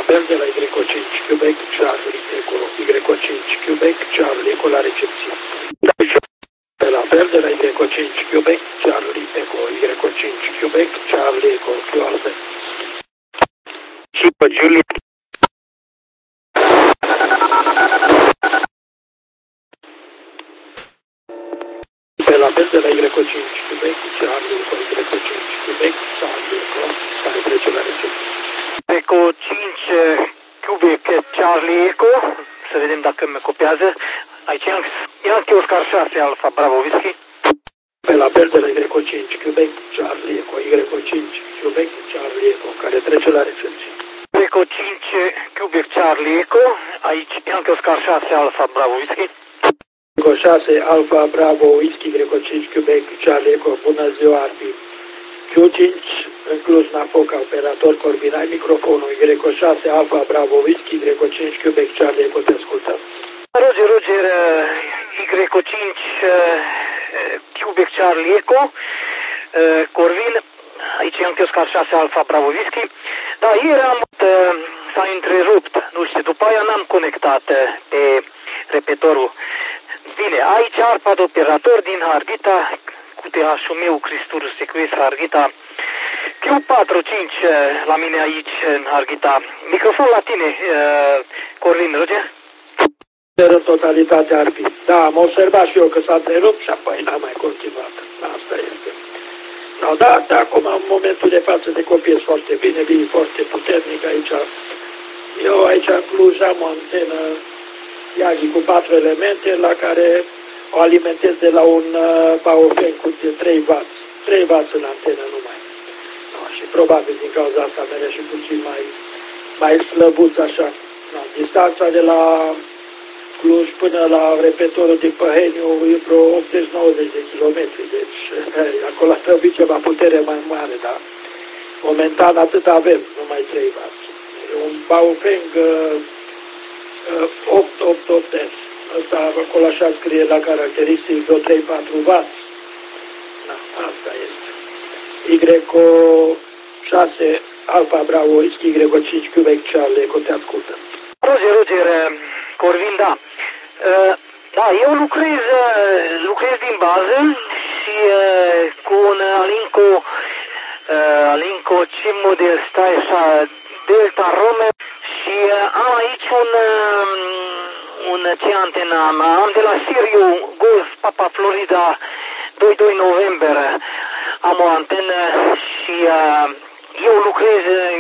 Bel de la Y5 Quebec, Charlie Eco, Y5 Quebec, Charlie Eco la recepție. De la Bel de la Y5 Quebec, Charlie Eco, Y5 Quebec, Charlie Eco, Q Albert. Și pe Juliet. De la Bel de la Y5 Quebec, Charlie Eco, Y5 Quebec, Charlie Eco, care trece la recepție. Eco 5 Quebec Charlie Eco. Să vedem dacă mi copiază. Aici Yankee Oscar 6 Alfa Bravo Whisky. Pe la Bel de la Y5 Quebec, Charlie Eco, Y5 Quebec, Charlie Eco, care trece la recepție. Eco 5 Quebec Charlie Eco. Aici Yankee Oscar 6 Alfa Bravo Whisky. Eco 6 Alfa Bravo Whisky, Y5 Quebec, Charlie Eco, bună ziua, Arpi. Q5 în Cluj-Napoca, operator Corbin, ai microfonul, Y6 Alfa Bravo Whisky, Y5 Quebec, Charlie Eco, te ascultăm. Roger, Y5 Quebec Charlie Eco, Corvin, aici am Oscar 6 Alfa Bravo Whisky. Da, ieri s-a întrerupt, nu știu, după aia n-am conectat pe repetorul. Bine, aici arpa de operator din Harghita, cu TH-ul meu, Cristur Secuiesc Harghita, Q45 la mine aici în Harghita. Microfon la tine, Corvin, Roger? În totalitate ar fi. Da, am observat și eu că s-a întrerupt și apoi n-am mai continuat. Asta este. No, da, acum, în momentul de față, de copiez foarte bine, vii foarte puternic aici. Eu aici în Cluj am o antenă Yagi cu 4 elemente, la care o alimentez de la un Baofeng cu 3 W. 3 W în antenă numai. No, și probabil din cauza asta mere și puțin mai slăbuț așa. No, distanța de la Cluj până la repetorul din Păheniu e vreo 80-90 de kilometri, deci acolo ar trebui ceva putere mai mare, dar momentan atât avem, numai 3 W. E un Baofeng 888S. Asta acolo așa scrie la caracteristic vreo 3-4 W. Da, asta este. Y6 Alfa Bravo Whisky, Y5 Quebec Charlie Eco, te ascultă. Roger, Corvin, da. Da, eu lucrez din bază și cu un Alinco, ce model stai așa, Delta Rome, și am aici ce antenă am de la Siriu Golf Papa Florida 22 noiembrie. Am o antenă și eu lucrez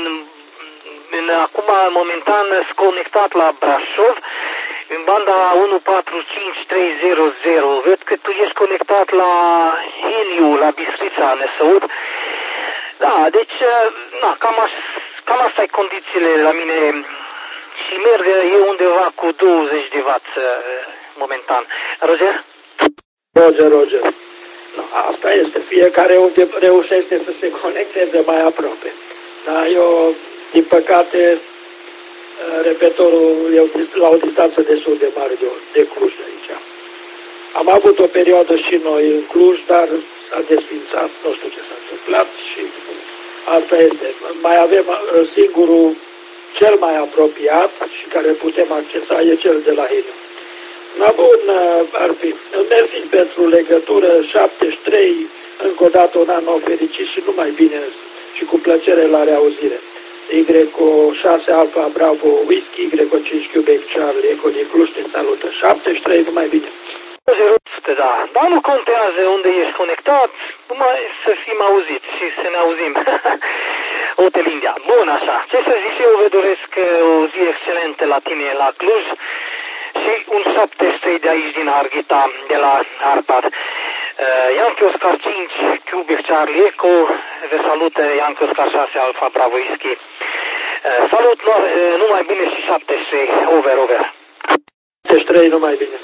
acum momentan sunt conectat la Brașov în banda 145300. Văd că tu ești conectat la Heniu, la Bistrița, Năsăud. Da, deci, na, cam asta e condițiile la mine și merg eu undeva cu 20 de W momentan. Roger? Roger. No, asta este. Fiecare unde reușește să se conecteze mai aproape. Da, eu, din păcate, repetorul e la o distanță destul de mare de Cluj de aici. Am avut o perioadă și noi în Cluj, dar s-a desfințat, nu știu ce s-a întâmplat și asta este. Mai avem singurul cel mai apropiat și care putem accesa e cel de la Heniu. Na bun, Arpi, mersi pentru legătură, 73, încă o dată un an nou fericit și numai bine și cu plăcere la reauzire. Y6 Alfa Bravo Whisky, Y5 Quebec Charlie Eco din Cluj te salută. 73, numai bine. Da, dar nu contează unde ești conectat, numai să fim auziți și să ne auzim. Hotel India. Bun, așa. Ce să zic, eu vă doresc o zi excelentă la tine la Cluj și un 73 de aici din Harghita, de la Arpad. Yankee Oscar 5 Quebec Charlie Eco, vă salută Yankee Oscar 6 Alfa Bravo Whisky. Salut, numai bine și 73, over. 73, numai bine.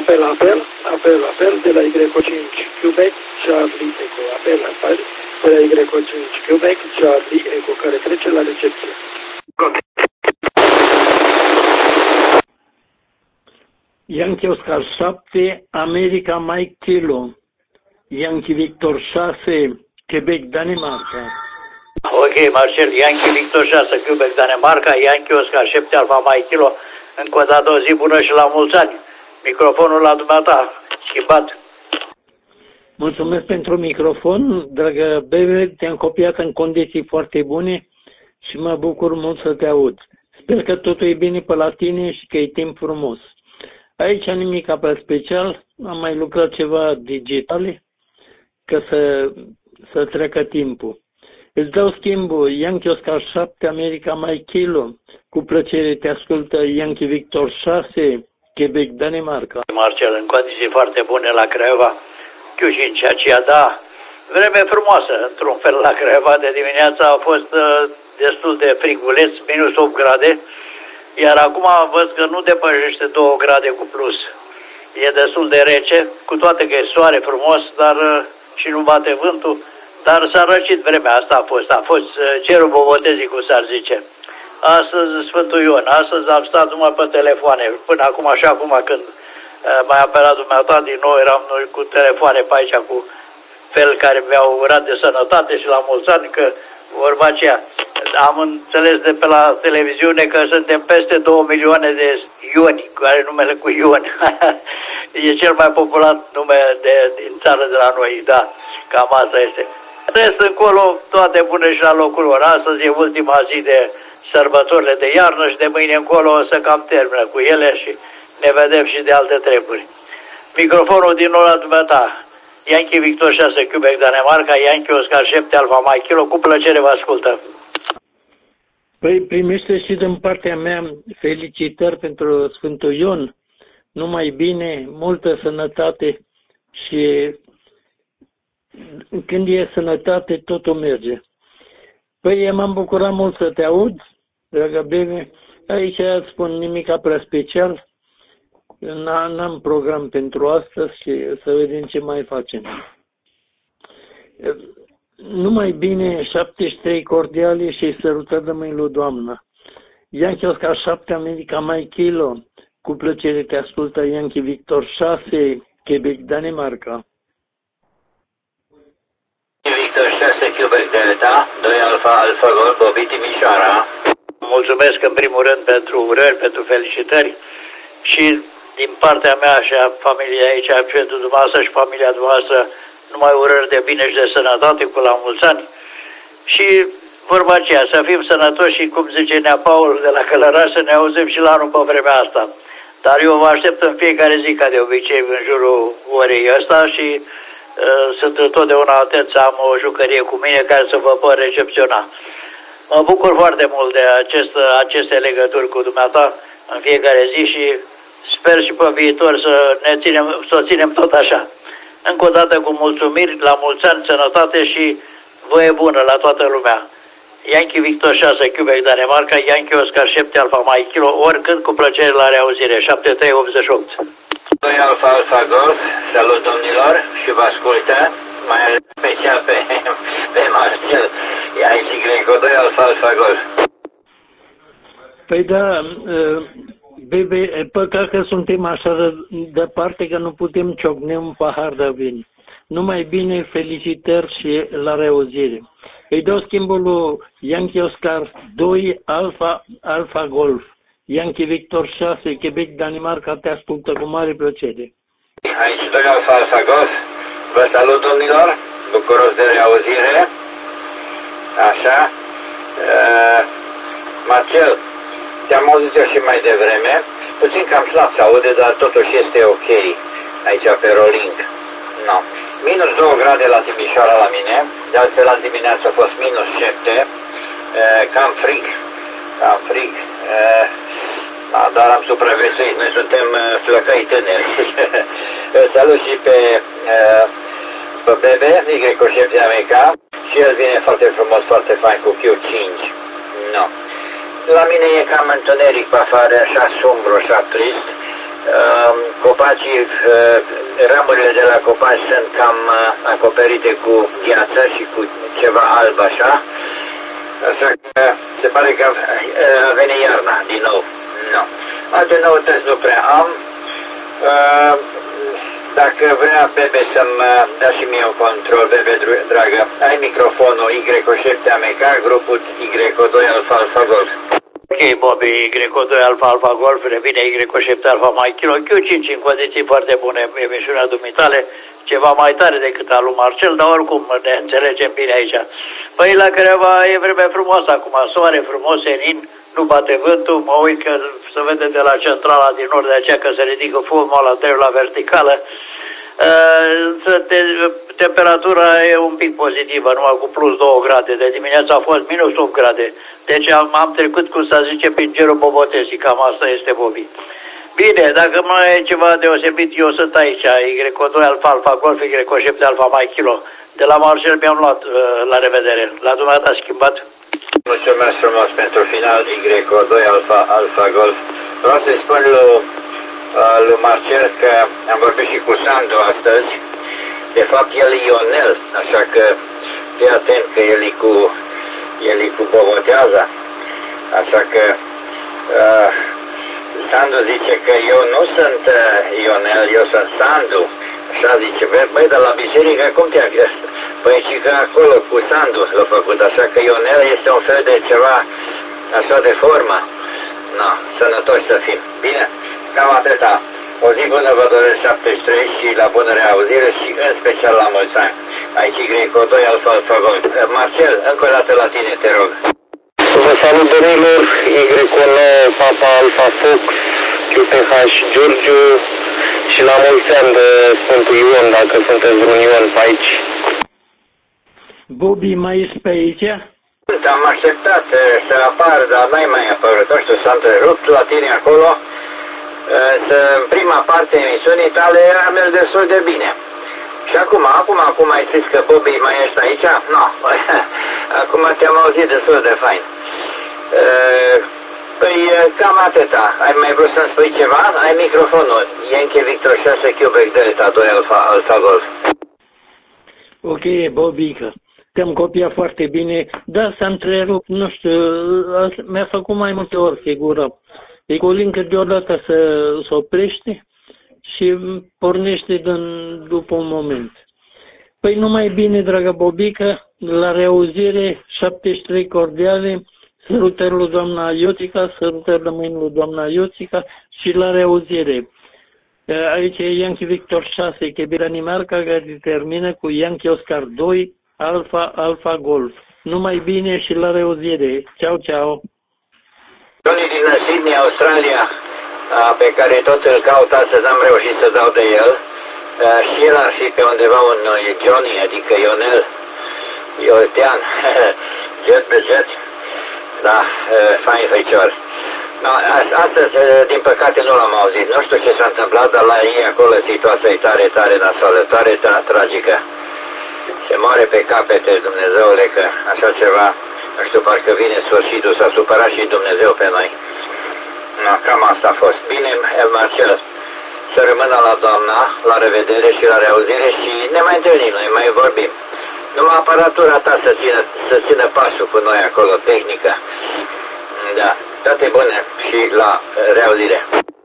apel de la Y5 Quebec, Charlie Eco, apel de la Y5 Quebec, Charlie Eco, care trece la recepție. Yankee Oscar 7, America Mike Kilo, Yankee Victor 6, Quebec, Danemarca. Ok, Marcel, Yankee Victor 6, Quebec, Danemarca, Yankee Oscar 7, Alfa Mike Kilo, încă o dată o zi bună și la mulți ani. Microfonul la dumneata, schimbat. Mulțumesc pentru microfon, dragă Bebe, te-am copiat în condiții foarte bune și mă bucur mult să te aud. Sper că totul e bine pe la tine și că e timp frumos. Aici nimic prea special, am mai lucrat ceva digitale ca să treacă timpul. Îți dau schimbul, Yankee Oscar 7, America Mike Kilo, cu plăcere te ascultă Yankee Victor 6, Quebec, Danemarca. Marcel, în condiții foarte bune la Craiova, Chiujin și aceea, da, vreme frumoasă, într-un fel la Craiova, de dimineața a fost destul de friguleț, minus 8 grade, iar acum văd că nu depășește 2 grade cu plus. E destul de rece, cu toate că e soare frumos, dar și nu bate vântul, dar s-a răcit vremea asta a fost cerul bobotezii, cum s-ar zice. Astăzi Sfântul Ion, astăzi am stat numai pe telefoane, până acum și acum când m-ai apelat dumneata, din nou eram noi cu telefoane pe aici, cu fel care mi-au urat de sănătate și la mulți ani, că vorba aceea, am înțeles de pe la televiziune că suntem peste 2 milioane de ioni, care numele cu Ion. E cel mai popular nume din țară de la noi, da, cam asta este. Rest încolo, toate bune și la locul lor. Astăzi e ultima zi de sărbătorile de iarnă și de mâine încolo o să cam termină cu ele și ne vedem și de alte treburi. Microfonul din nou la dumneata. Yankee Victor 6, Quebec, Danemarca, Yankee Oscar 7, Alfa Mike Kilo, cu plăcere vă ascultă. Păi primește și din partea mea felicitări pentru Sfântul Ion, numai bine, multă sănătate și când e sănătate totul merge. Păi m-am bucurat mult să te aud, dragă Bebe, aici spun nimic prea special, n-am program pentru astăzi și să vedem ce mai facem. Numai bine, 73 cordiale și sărutări de mâini lui Doamnă. Yankee Oscar 7, America Mike Kilo, cu plăcere te ascultă Yankee Victor 6, Quebec, Danemarca. Victor 6, Quebec, Delta, 2 Alfa Golf, Bobby Timișoara. Mulțumesc în primul rând pentru urări, pentru felicitări și din partea mea și a familiei aici, pentru dumneavoastră și familia dumneavoastră, numai urări de bine și de sănătate cu la mulți ani. Și vorba aceea, să fim sănătoși și, cum zice Nea Paul de la Călăraș, să ne auzim și la anul pe vremea asta. Dar eu vă aștept în fiecare zi, ca de obicei, în jurul orei ăsta și sunt întotdeauna atent să am o jucărie cu mine care să vă pot recepționa. Mă bucur foarte mult de aceste legături cu dumneata în fiecare zi și sper și pe viitor să o ținem tot așa. Încă o dată cu mulțumiri, la mulți ani, sănătate și voie bună la toată lumea. Yankee Victor 6, Quebec, Danemarca, Yankee Oscar 7, Alfa Mike Kilo, oricând cu plăcere la reauzire, 7388. 2 Alfa Golf, salut domnilor și vă ascultă, mai ales special pe Marcel, Yankee Greco 2 Alfa Golf. Păi da, Bebe, păcat că suntem așa de departe că nu putem ciocni un pahar de vin. Numai bine, felicitări și la reauzire. Îi dau schimbul lui Yankee Oscar 2 Alfa Golf. Yankee Victor 6, Quebec, Danemarca, te ascultă cu mare plăcere. Aici 2 Alfa Golf. Vă salut domnilor, bucuros de reauzire. Așa. Marcel, te-am auzit eu și mai devreme, puțin cam slab se aude, dar totuși este ok aici pe Rolling. No. Minus 2 grade la Timișoara la mine, de altfel la dimineață a fost minus 7, cam frig, dar am supraviețuit, noi suntem flăcăi tâneri. Salut și pe Bebe, Y7 America, și el vine foarte frumos, foarte fain cu Q5. No. La mine e cam întuneric pe afară, așa sumbru, așa trist. Copacii, ramurile de la copaci sunt cam acoperite cu gheață și cu ceva alb așa. Așa că se pare că a venit iarna din nou. Nu. Alte noutăți nu prea am. Dacă vrea Bebe să-mi dea și mie un control, Bebe dragă, ai microfonul Y7 AMK, grupul Y2 Alfa Alfa Golf. Ok, Bobby, Y2 Alfa Alfa Golf, revine Y7 Alfa Mai Kilo Q5 în condiții foarte bune, emisiunea dumitale, ceva mai tare decât al lui Marcel, dar oricum ne înțelegem bine aici. Păi la Craiova e vreme frumoasă acum, soare frumos, senin, nu bate vântul, mă uit că se vede de la centrala din nord de aceea că se ridică fumul la trei la verticală. Temperatura e un pic pozitivă, numai cu plus 2 grade. De dimineața a fost minus 8 grade. Deci am trecut, cum să zice, prin cerul Bobotesi. Cam asta este, Bobby. Bine, dacă mai e ceva deosebit, eu sunt aici. Y2 Alfa Alfa Golf, Y7 Alfa Mai Kilo. De la Marcel mi-am luat la revedere. La dumneata schimbat. Mulțumesc frumos pentru final Y2 Alfa Alfa Golf. Vreau să-i spun lui Marcel că am vorbit și cu Sandu astăzi. De fapt, el e Ionel, așa că fii atent că el e cu Boboteaza. Așa că Sandu zice că eu nu sunt Ionel, eu sunt Sandu. Așa zice, băi, de la biserică cum te-a găsit? Păi și că acolo cu Sandu l-a făcut, așa că Ionel este un fel de ceva așa de formă. No, sănătoși să fim. Bine, cam atâta. O zi bună vă doresc 73 și la bună reauzire și în special la mulți ani. Aici Y2 Alfa Alfa Golf. Marcel, încă o dată la tine, te rog. Vă salut, domnilor, Y9 Papa Alfa Fox, QPH Giurgiu și la mulți ani de Sfântul Ion, dacă sunteți vreun Ion pe aici. Bobby, mai ești pe aici? Am așteptat să apar, dar n-ai mai apărut. Nu știu, s-a întrerupt la tine acolo. În prima parte a emisiunii tale a mers destul de bine. Și acum ai zis că Bobby mai ești aici? Nu. Acum te-am auzit destul de fain. Păi cam atâta. Ai mai vrut să-mi spui ceva? Ai microfonul. Yankee Victor 6 Quebec Delta 2 Alfa Golf. Ok, Bobică. Te-am copiat foarte bine. Da, s-a întrerupt, nu știu, mi-a făcut mai multe ori figură. E cu lincă deodată să oprește și pornește după un moment. Păi numai bine, dragă Bobică, la reauzire, 73 cordiale, sărutări lui doamna Iotica, sărutări de mâini lui doamna Iotica și la reauzire. Aici e Yankee Victor 6, Quebec Danimarca, care termină cu Yankee Oscar 2, Alfa Alfa Golf. Numai bine și la reauzire. Ceau, ceau. Tony din Sydney, Australia, pe care tot îl caut astăzi, n-am reușit să dau de el. Și el ar fi pe undeva un Johnny, adică Ionel, Iotean, jet pe jet. Da, fain fecior. No, astăzi, din păcate, nu l-am auzit. Nu știu ce s-a întâmplat, dar la ei acolo situația e tare, tare nasoală, tare tragică. Se moare pe capete, Dumnezeule, că așa ceva, nu știu, parcă vine sfârșitul, s-a supărat și Dumnezeu pe noi. No, cam asta a fost. Bine, Marcel, să rămână la doamna, la revedere și la reauzire și ne mai întâlnim, noi mai vorbim. Numai aparatura ta să țină pasul cu noi acolo, tehnică. Da, toate bune și la reauzire.